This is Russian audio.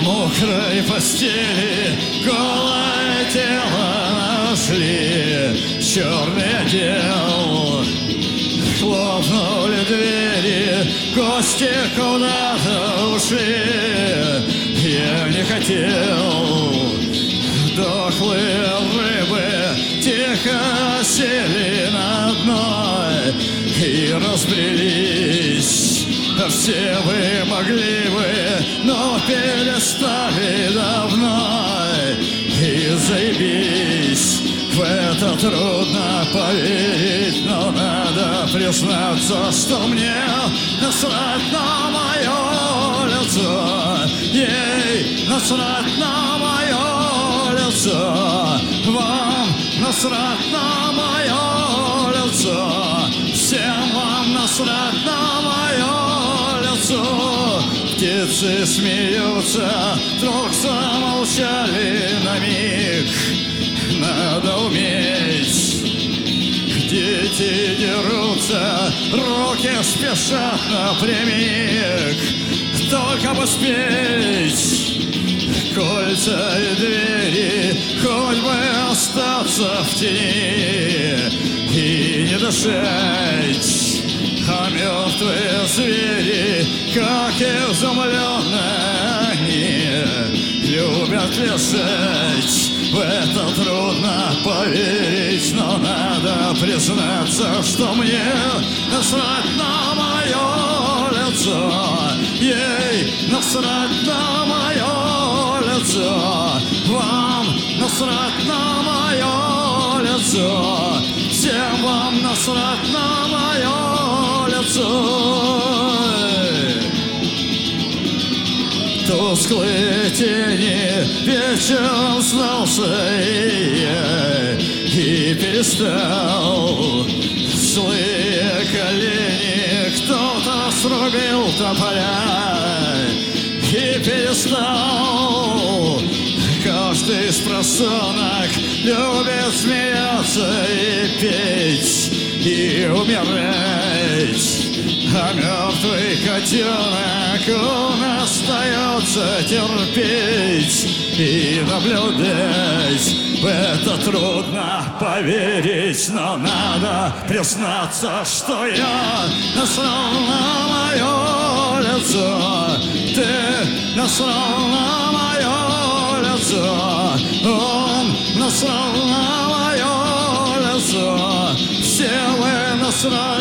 мокрой постели голое тело нашли, черный отдел. Хлопнули двери, гости куда-то ушли. Я не хотел. Дохлые рыбы тихо сели на дно и разбрелись. Все вы могли бы, но перестали давно. И заебись, в это трудно поверить, но надо признаться, что мне насрать на мое лицо. Ей насрать на мое лицо. Вам насрать на мое лицо. Всем вам насрать на мое лицо. Птицы смеются, вдруг замолчали на миг. Надо уметь. Дети дерутся, руки спешат напрямик. Только бы спеть. Кольца и двери, хоть бы остаться в тени и не дышать. А мертвые звери, как изумленные, они любят лежать. В это трудно поверить, но надо признаться, что мне насрать на мое лицо. Ей насрать на мое лицо. Вам насрать на мое лицо. Всем вам насрать на мое лицо. Тусклые тени вечером снался и перестал. Злые колени кто-то срубил тополя и перестал. Каждый из просонок любит смеяться и петь, и умирать. А мертвый котенок, он остается терпеть и наблюдать. В это трудно поверить, но надо признаться, что я насрал на мое лицо. Ты насрал на мое лицо. Он насрал на мое лицо. Все вы насрали